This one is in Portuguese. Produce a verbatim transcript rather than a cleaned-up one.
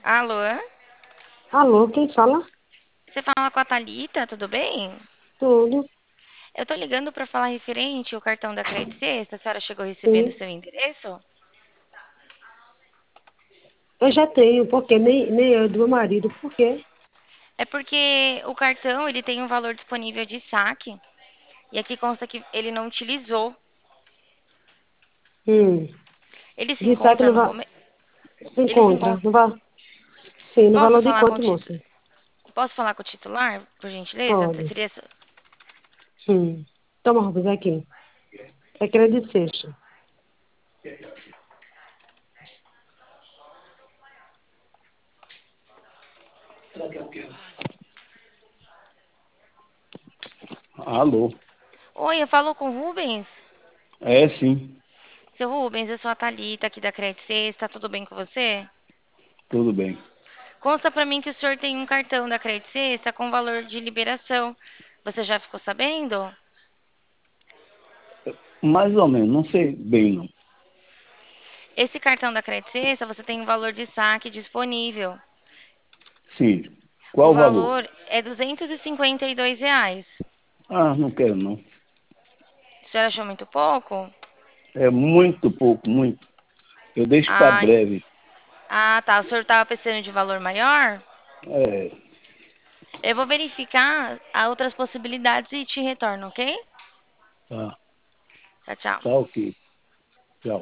Alô? Alô, quem fala? Você fala com a Thalita, tudo bem? Tudo, Eu tô ligando pra falar referente ao cartão da Credit Sexta. A senhora chegou a receber no sim. seu endereço? Eu já tenho, porque nem, nem eu do meu marido, por quê? É porque o cartão, ele tem um valor disponível de saque. E aqui consta que ele não utilizou. Hum, Ele se de saque encontra não no va... momento... se Ele se encontra, encontra... não va... Sim, no Posso valor de falar com o quanto, titular? moça? Posso falar com o titular, por gentileza? Pode. Seria... Hum. Toma, Rubens, aqui. É crédito sexta. Alô, Oi, eu falo com o Rubens? é sim, Seu Rubens, eu sou a Thalita aqui da Credit Sexta. Tudo bem com você? tudo bem. Consta pra mim que o senhor tem um cartão da Credit Sexta com valor de liberação. Você já ficou sabendo? Mais ou menos, não sei bem não. Esse cartão da Credit Sexta, você tem um valor de saque disponível. Sim, O qual o valor? valor é duzentos e cinquenta e dois reais. Ah, não quero não. O senhor achou muito pouco? É muito pouco, muito. Eu deixo para Ah, breve. ah, tá. O senhor estava precisando de valor maior? É, Eu vou verificar as outras possibilidades e te retorno, ok? tá, Tchau, tchau. tá ok.